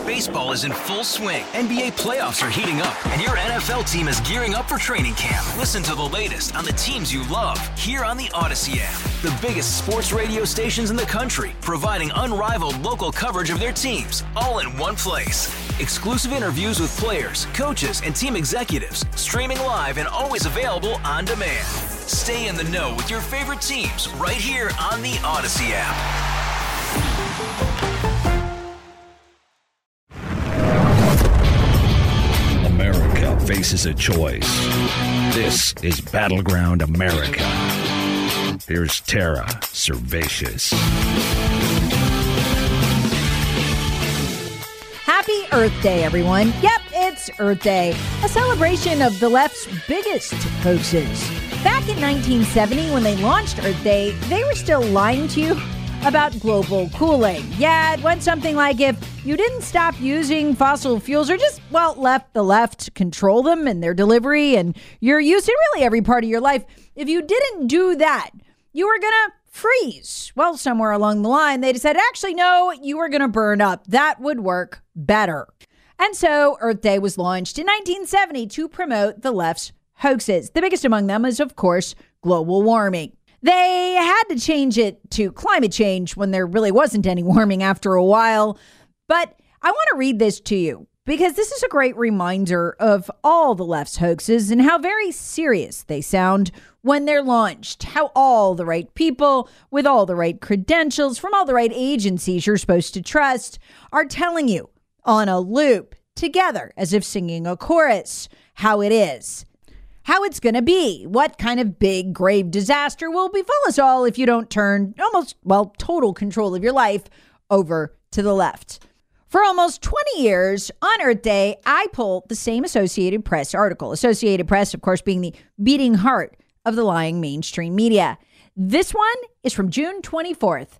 Baseball is in full swing. NBA playoffs are heating up, and your NFL team is gearing up for training camp. Listen to the latest on the teams you love here on the Odyssey app. The biggest sports radio stations in the country, providing unrivaled local coverage of their teams, all in one place. Exclusive interviews with players, coaches, and team executives, streaming live and always available on demand. Stay in the know with your favorite teams right here on the Odyssey app. America faces a choice. This is Battleground America. Here's Tara Servatius. Happy Earth Day, everyone. Yep, it's Earth Day, a celebration of the left's biggest hoaxes. Back in 1970, when they launched Earth Day, they were still lying to you about global cooling. Yeah, it went something like, if you didn't stop using fossil fuels or just, let the left control them and their delivery and your use in really every part of your life, if you didn't do that, you were going to freeze. Well, somewhere along the line, they decided, actually, no, you were going to burn up. That would work better. And so Earth Day was launched in 1970 to promote the left's hoaxes. The biggest among them is, of course, global warming. They had to change it to climate change when there really wasn't any warming after a while. But I want to read this to you because this is a great reminder of all the left's hoaxes and how very serious they sound when they're launched. How all the right people with all the right credentials from all the right agencies you're supposed to trust are telling you on a loop together as if singing a chorus how it is. How it's going to be, what kind of big, grave disaster will befall us all if you don't turn total control of your life over to the left. For almost 20 years on Earth Day, I pull the same Associated Press article. Associated Press, of course, being the beating heart of the lying mainstream media. This one is from June 24th,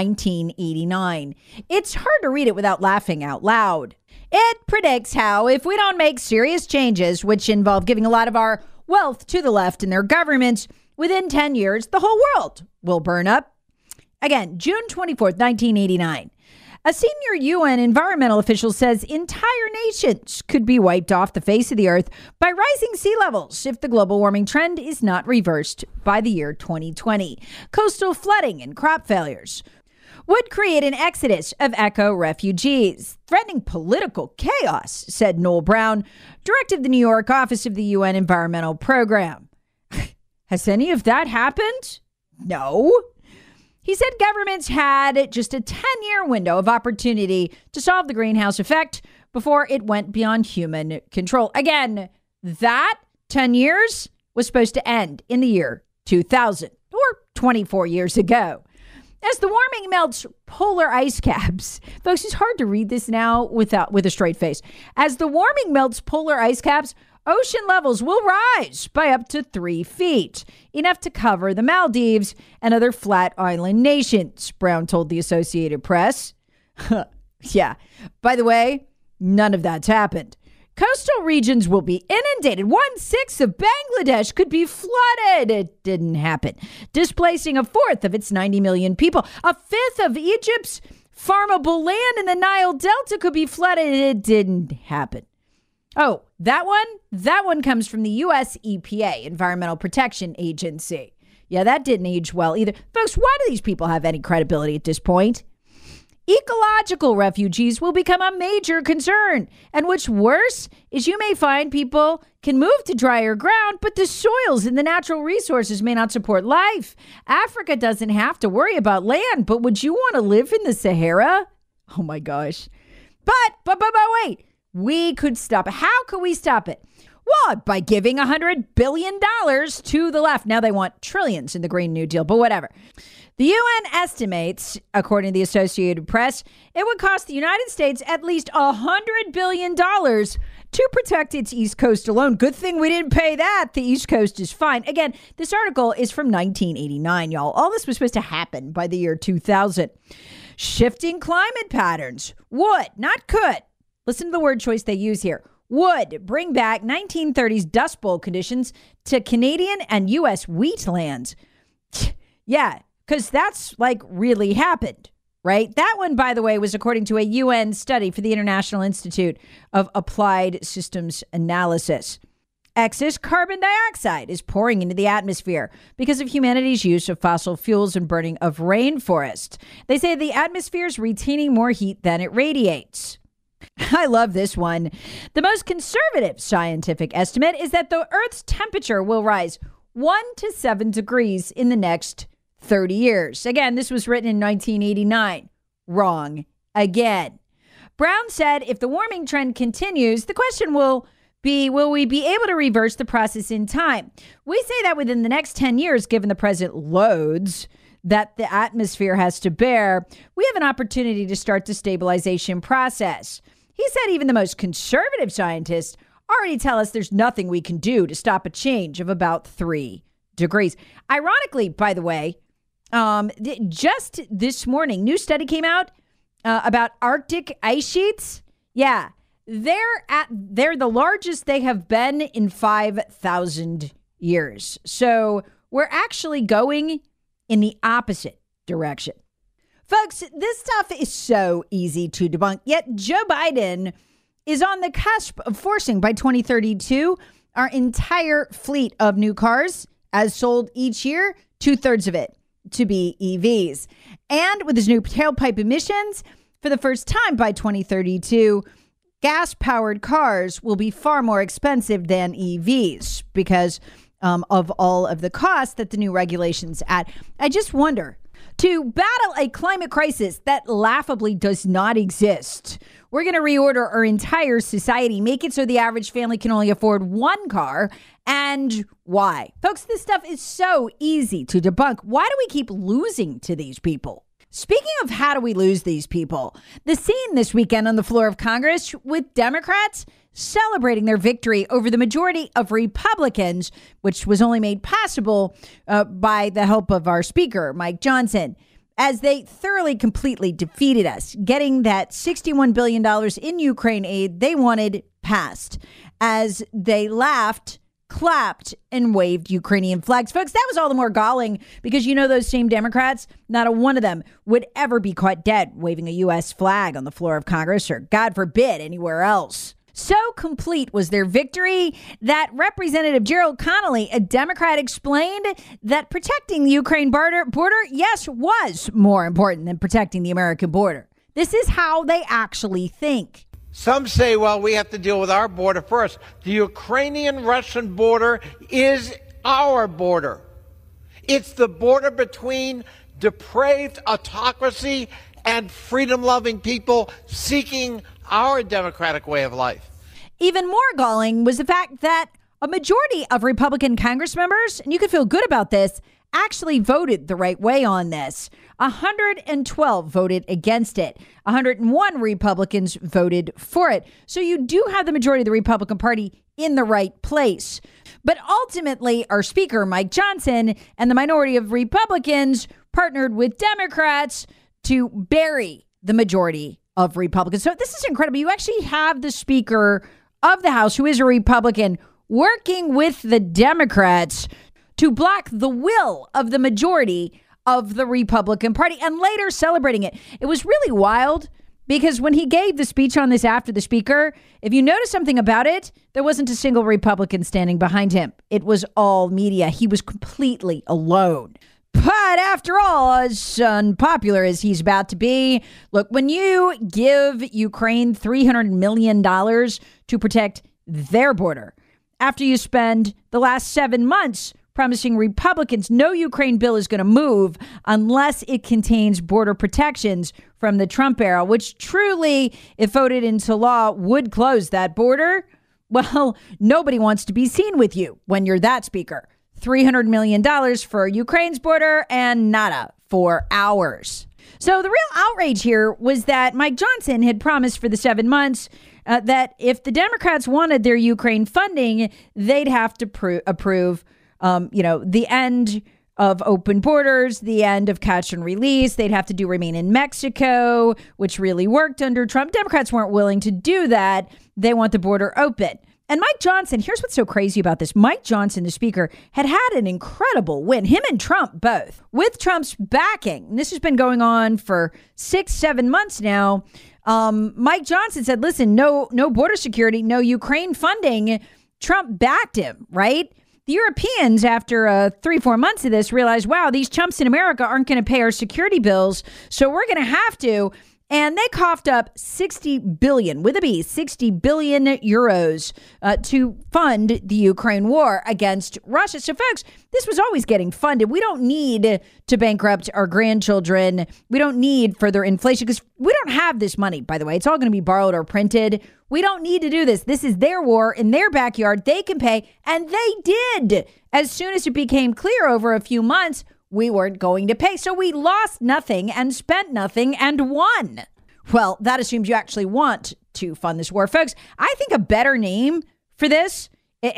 1989. It's hard to read it without laughing out loud. It predicts how, if we don't make serious changes, which involve giving a lot of our wealth to the left and their governments, within 10 years, the whole world will burn up. Again, June 24th, 1989. A senior UN environmental official says entire nations could be wiped off the face of the earth by rising sea levels if the global warming trend is not reversed by the year 2020. Coastal flooding and crop failures would create an exodus of eco-refugees, threatening political chaos, said Noel Brown, director of the New York office of the UN Environmental Program. Has any of that happened? No. He said governments had just a 10-year window of opportunity to solve the greenhouse effect before it went beyond human control. Again, that 10 years was supposed to end in the year 2000, or 24 years ago. As the warming melts polar ice caps, folks, it's hard to read this now with a straight face. As the warming melts polar ice caps, ocean levels will rise by up to 3 feet, enough to cover the Maldives and other flat island nations, Brown told the Associated Press. Yeah, by the way, none of that's happened. Coastal regions will be inundated. 1/6 of Bangladesh could be flooded. It didn't happen. Displacing a fourth of its 90 million people. A fifth of Egypt's farmable land in the Nile Delta could be flooded. It didn't happen. Oh, that one comes from the U.S. EPA, Environmental Protection Agency. Yeah, that didn't age well either. Folks, why do these people have any credibility at this point? Ecological refugees will become a major concern. And what's worse is you may find people can move to drier ground, but the soils and the natural resources may not support life. Africa doesn't have to worry about land, but would you want to live in the Sahara? Oh my gosh. But wait, we could stop it. How could we stop it? Well, by giving $100 billion to the left. Now they want trillions in the Green New Deal, but whatever. The UN estimates, according to the Associated Press, it would cost the United States at least $100 billion to protect its East Coast alone. Good thing we didn't pay that. The East Coast is fine. Again, this article is from 1989, y'all. All this was supposed to happen by the year 2000. Shifting climate patterns would, not could. Listen to the word choice they use here. Would bring back 1930s Dust Bowl conditions to Canadian and U.S. wheat lands. Yeah, because that's like really happened. right? That one, by the way, was according to a UN study for the International Institute of Applied Systems Analysis. Excess carbon dioxide is pouring into the atmosphere because of humanity's use of fossil fuels and burning of rainforest. They say the atmosphere is retaining more heat than it radiates. I love this one. The most conservative scientific estimate is that the Earth's temperature will rise 1 to 7 degrees in the next 30 years. Again, this was written in 1989. Wrong again. Brown said if the warming trend continues, the question will we be able to reverse the process in time? We say that within the next 10 years, given the present loads that the atmosphere has to bear, we have an opportunity to start the stabilization process. He said even the most conservative scientists already tell us there's nothing we can do to stop a change of about 3 degrees. Ironically, by the way, just this morning, new study came out about Arctic ice sheets. Yeah. They're the largest they have been in 5,000 years. So we're actually going in the opposite direction. Folks, this stuff is so easy to debunk, yet Joe Biden is on the cusp of forcing by 2032 our entire fleet of new cars, as sold each year, 2/3 of it to be EVs. And with his new tailpipe emissions, for the first time by 2032, gas-powered cars will be far more expensive than EVs because of all of the costs that the new regulations add. I just wonder, to battle a climate crisis that laughably does not exist, we're going to reorder our entire society, make it so the average family can only afford one car. And why? Folks, this stuff is so easy to debunk. Why do we keep losing to these people? Speaking of how do we lose these people, the scene this weekend on the floor of Congress with Democrats celebrating their victory over the majority of Republicans, which was only made possible by the help of our speaker, Mike Johnson, as they thoroughly, completely defeated us, getting that $61 billion in Ukraine aid they wanted passed, as they laughed, clapped, and waved Ukrainian flags. Folks, that was all the more galling because you know those same Democrats, not a one of them would ever be caught dead waving a U.S. flag on the floor of Congress or, God forbid, anywhere else. So complete was their victory that Representative Gerald Connolly, a Democrat, explained that protecting the Ukraine border, yes, was more important than protecting the American border. This is how they actually think. Some say, well, we have to deal with our border first. The Ukrainian-Russian border is our border. It's the border between depraved autocracy and freedom-loving people seeking our democratic way of life. Even more galling was the fact that a majority of Republican Congress members, and you can feel good about this, actually voted the right way on this. 112 voted against it. 101 Republicans voted for it. So you do have the majority of the Republican Party in the right place. But ultimately, our speaker, Mike Johnson, and the minority of Republicans partnered with Democrats to bury the majority of Republicans. So this is incredible. You actually have the Speaker of the House, who is a Republican, working with the Democrats to block the will of the majority of the Republican Party and later celebrating it. It was really wild because when he gave the speech on this after the speaker, if you notice something about it, there wasn't a single Republican standing behind him. It was all media. He was completely alone. But after all, as unpopular as he's about to be, look, when you give Ukraine $300 million to protect their border, after you spend the last 7 months promising Republicans no Ukraine bill is going to move unless it contains border protections from the Trump era, which truly, if voted into law, would close that border. Well, nobody wants to be seen with you when you're that speaker. $300 million for Ukraine's border and nada for ours. So the real outrage here was that Mike Johnson had promised for the 7 months that if the Democrats wanted their Ukraine funding, they'd have to approve the end of open borders, the end of catch and release. They'd have to do remain in Mexico, which really worked under Trump. Democrats weren't willing to do that. They want the border open. And Mike Johnson, here's what's so crazy about this. Mike Johnson, the speaker, had an incredible win, him and Trump both, with Trump's backing. And this has been going on for 6-7 months now. Mike Johnson said, listen, no border security, no Ukraine funding. Trump backed him, right? The Europeans, after 3-4 months of this, realized, wow, these chumps in America aren't going to pay our security bills, so we're going to have to. And they coughed up 60 billion, with a B, 60 billion euros to fund the Ukraine war against Russia. So, folks, this was always getting funded. We don't need to bankrupt our grandchildren. We don't need further inflation because we don't have this money, by the way. It's all going to be borrowed or printed. We don't need to do this. This is their war in their backyard. They can pay. And they did. As soon as it became clear over a few months, we weren't going to pay. So we lost nothing and spent nothing and won. Well, that assumes you actually want to fund this war. Folks, I think a better name for this,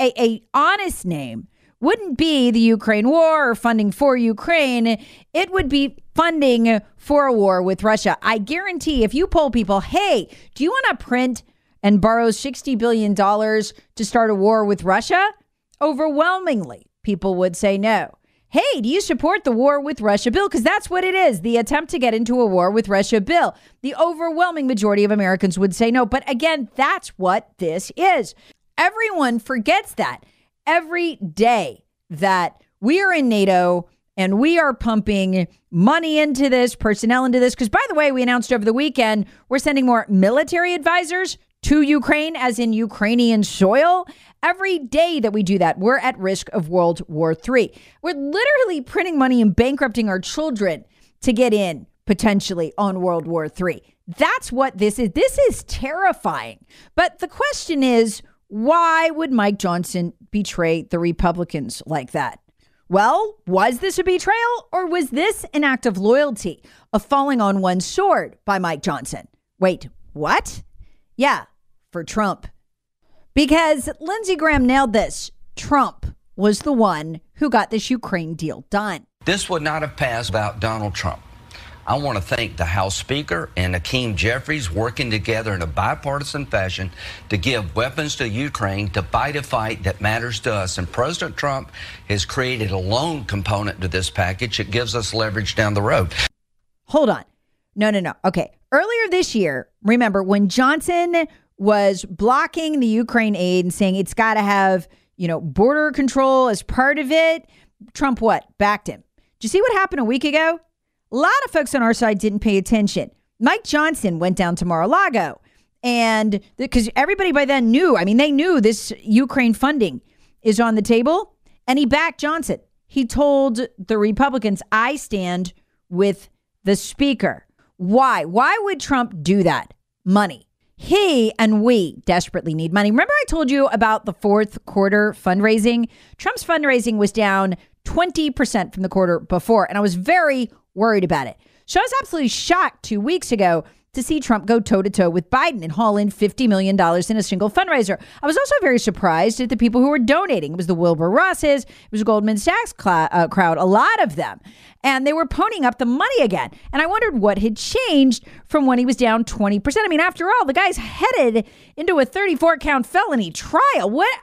a honest name, wouldn't be the Ukraine war or funding for Ukraine. It would be funding for a war with Russia. I guarantee if you poll people, hey, do you want to print and borrow $60 billion to start a war with Russia? Overwhelmingly, people would say no. Hey, do you support the war with Russia bill? Because that's what it is, the attempt to get into a war with Russia bill. The overwhelming majority of Americans would say no. But again, that's what this is. Everyone forgets that every day that we are in NATO and we are pumping money into this, personnel into this. Because by the way, we announced over the weekend, we're sending more military advisors to Ukraine, as in Ukrainian soil. Every day that we do that, we're at risk of World War III. We're literally printing money and bankrupting our children to get in, potentially, on World War III. That's what this is. This is terrifying. But the question is, why would Mike Johnson betray the Republicans like that? Well, was this a betrayal, or was this an act of loyalty, of falling on one sword by Mike Johnson? Wait, what? Yeah, for Trump. Because Lindsey Graham nailed this. Trump was the one who got this Ukraine deal done. This would not have passed without Donald Trump. I want to thank the House Speaker and Hakeem Jeffries working together in a bipartisan fashion to give weapons to Ukraine to fight a fight that matters to us. And President Trump has created a loan component to this package. It gives us leverage down the road. Hold on. No. Okay. Earlier this year, remember when Johnson was blocking the Ukraine aid and saying it's got to have, border control as part of it, Trump backed him. Did you see what happened a week ago? A lot of folks on our side didn't pay attention. Mike Johnson went down to Mar-a-Lago, and because everybody by then knew, they knew this Ukraine funding is on the table, and he backed Johnson. He told the Republicans, I stand with the speaker. Why? Why would Trump do that? Money. He and we desperately need money. Remember I told you about the fourth quarter fundraising? Trump's fundraising was down 20% from the quarter before, and I was very worried about it. So I was absolutely shocked 2 weeks ago to see Trump go toe-to-toe with Biden and haul in $50 million in a single fundraiser. I was also very surprised at the people who were donating. It was the Wilbur Rosses, it was a Goldman Sachs crowd, a lot of them. And they were ponying up the money again. And I wondered what had changed from when he was down 20%. After all, the guy's headed into a 34-count felony trial. What?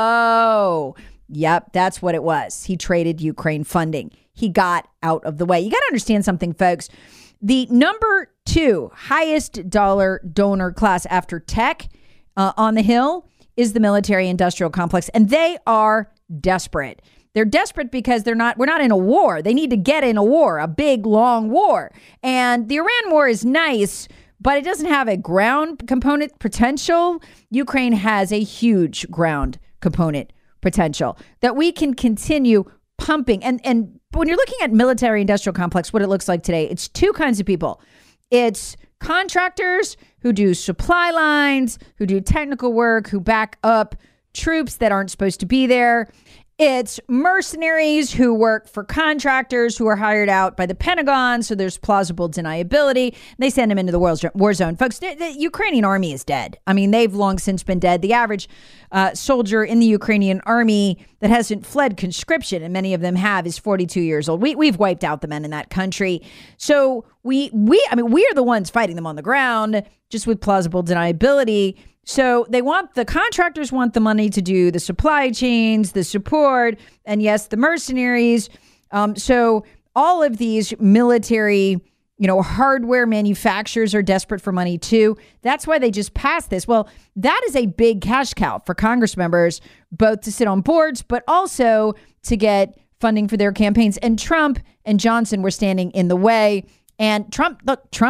Oh, yep, that's what it was. He traded Ukraine funding. He got out of the way. You got to understand something, folks. The number 2 highest dollar donor class after tech on the Hill is the military industrial complex. And they are desperate. They're desperate because we're not in a war. They need to get in a war, a big, long war. And the Iran war is nice, but it doesn't have a ground component potential. Ukraine has a huge ground component potential that we can continue pumping. And when you're looking at military industrial complex, what it looks like today, it's 2 kinds of people. It's contractors who do supply lines, who do technical work, who back up troops that aren't supposed to be there. It's mercenaries who work for contractors who are hired out by the Pentagon, so there's plausible deniability. They send them into the war zone. Folks, the Ukrainian army is dead. They've long since been dead. The average soldier in the Ukrainian army that hasn't fled conscription, and many of them have, is 42 years old. We've wiped out the men in that country. So we are the ones fighting them on the ground, just with plausible deniability. So the contractors want the money to do the supply chains, the support, and yes, the mercenaries. So all of these military, hardware manufacturers are desperate for money too. That's why they just passed this. Well, that is a big cash cow for Congress members, both to sit on boards, but also to get funding for their campaigns. And Trump and Johnson were standing in the way. And Trump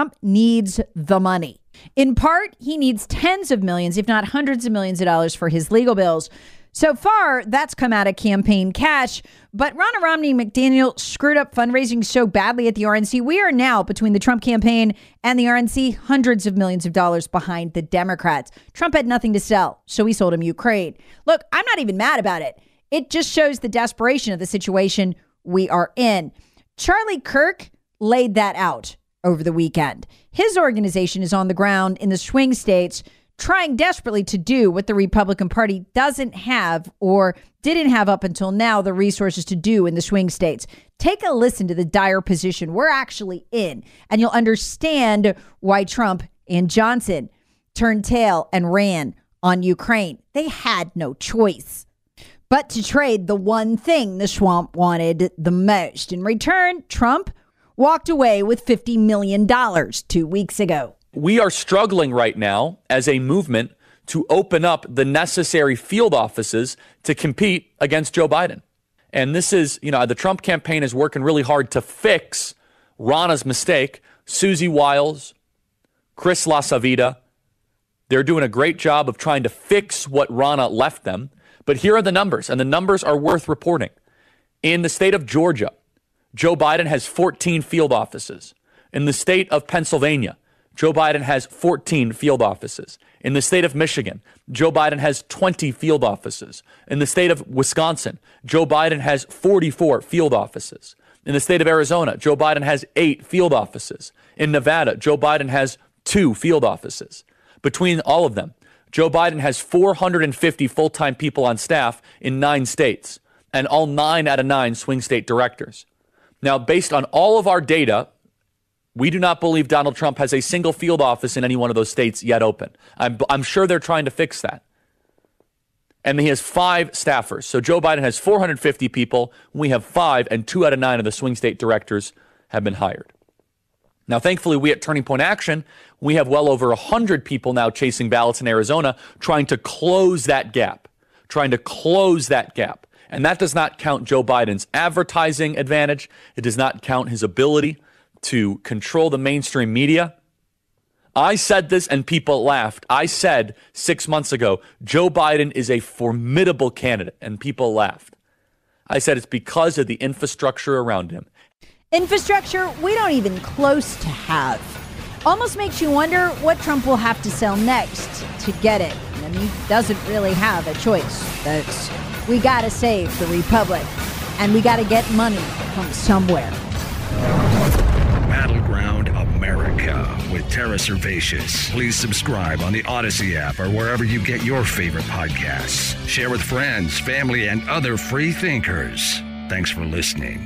needs the money. In part, he needs tens of millions, if not hundreds of millions of dollars for his legal bills. So far, that's come out of campaign cash. But Ronna Romney McDaniel screwed up fundraising so badly at the RNC. We are now, between the Trump campaign and the RNC, hundreds of millions of dollars behind the Democrats. Trump had nothing to sell, so he sold him Ukraine. Look, I'm not even mad about it. It just shows the desperation of the situation we are in. Charlie Kirk laid that out over the weekend. His organization is on the ground in the swing states, trying desperately to do what the Republican Party doesn't have or didn't have up until now the resources to do in the swing states. Take a listen to the dire position we're actually in, and you'll understand why Trump and Johnson turned tail and ran on Ukraine. They had no choice but to trade the one thing the swamp wanted the most. In return, Trump walked away with $50 million 2 weeks ago. We are struggling right now as a movement to open up the necessary field offices to compete against Joe Biden. And this is, the Trump campaign is working really hard to fix Ronna's mistake. Susie Wiles, Chris LaSavita, they're doing a great job of trying to fix what Ronna left them. But here are the numbers, and the numbers are worth reporting. In the state of Georgia, Joe Biden has 14 field offices. In the state of Pennsylvania, Joe Biden has 14 field offices. In the state of Michigan, Joe Biden has 20 field offices. In the state of Wisconsin, Joe Biden has 44 field offices. In the state of Arizona, Joe Biden has 8 field offices. In Nevada, Joe Biden has 2 field offices. Between all of them, Joe Biden has 450 full-time people on staff in 9 states, and all 9 out of 9 swing state directors. Now, based on all of our data, we do not believe Donald Trump has a single field office in any one of those states yet open. I'm sure they're trying to fix that. And he has 5 staffers. So Joe Biden has 450 people. We have 5, and 2 out of 9 of the swing state directors have been hired. Now, thankfully, we at Turning Point Action, we have well over 100 people now chasing ballots in Arizona, trying to close that gap. And that does not count Joe Biden's advertising advantage. It does not count his ability to control the mainstream media. I said this and people laughed. I said 6 months ago, Joe Biden is a formidable candidate, and people laughed. I said it's because of the infrastructure around him. Infrastructure we don't even close to have. Almost makes you wonder what Trump will have to sell next to get it. And he doesn't really have a choice. We got to save the republic, and we got to get money from somewhere. Battleground America with Tara Servatius. Please subscribe on the Odyssey app or wherever you get your favorite podcasts. Share with friends, family, and other free thinkers. Thanks for listening.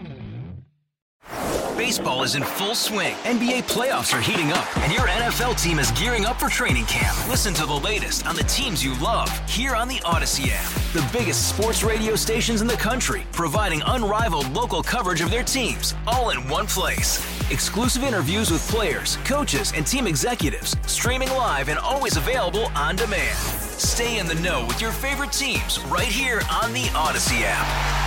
Baseball is in full swing. NBA playoffs are heating up, and your NFL team is gearing up for training camp. Listen to the latest on the teams you love here on the Odyssey app. The biggest sports radio stations in the country, providing unrivaled local coverage of their teams, all in one place. Exclusive interviews with players, coaches, and team executives, streaming live and always available on demand. Stay in the know with your favorite teams right here on the Odyssey app.